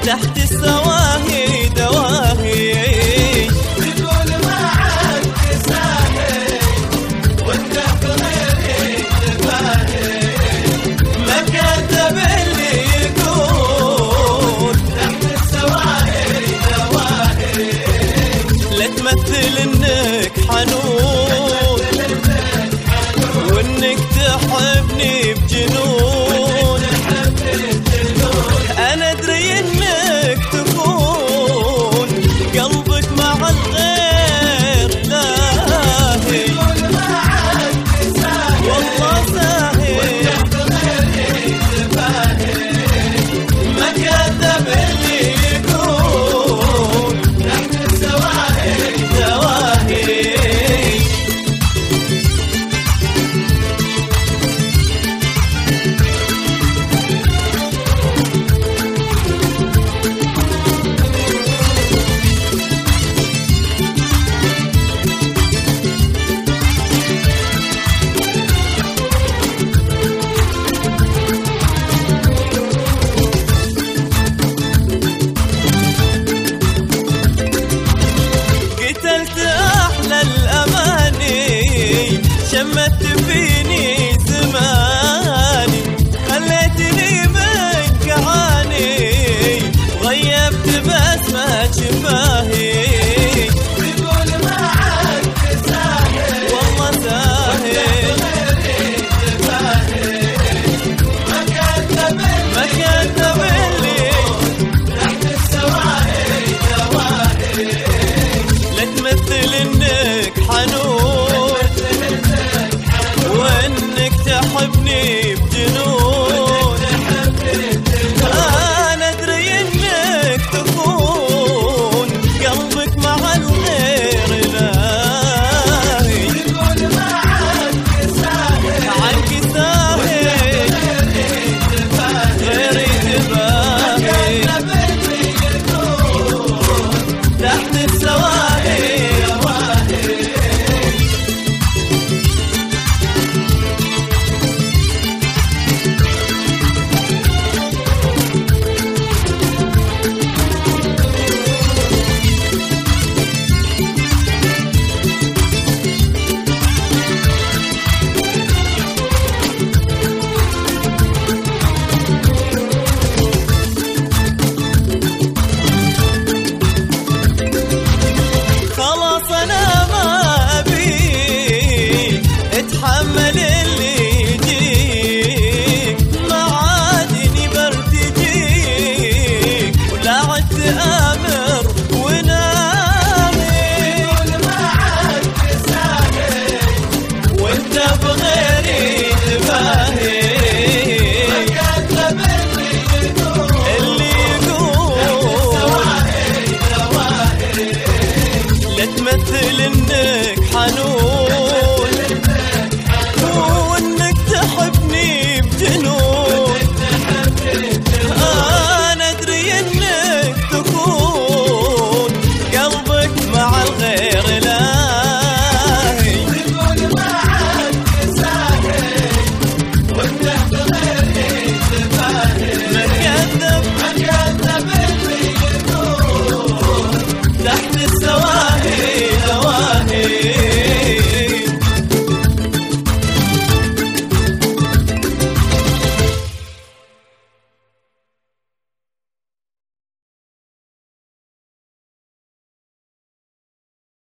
تحت السواهي دواهي. تقول ما عاد تساهي وانت بغيري تباهي، ما كذب اللي يقول تحت السواهي دواهي. لا تمثل انك حنون وانك تحبني بجنون. انا ادري انك تكون قلبك مع الغير لاهي. تقول ما عاد تساهي والله ساهي وانت بغيري تباهي، ما كذب اللي يقول تحت السواهي دواهي. قتلت أحلى الأماني، شمت فيني زماني، خليتني منك عاني، غيبت بسمة شفاهي.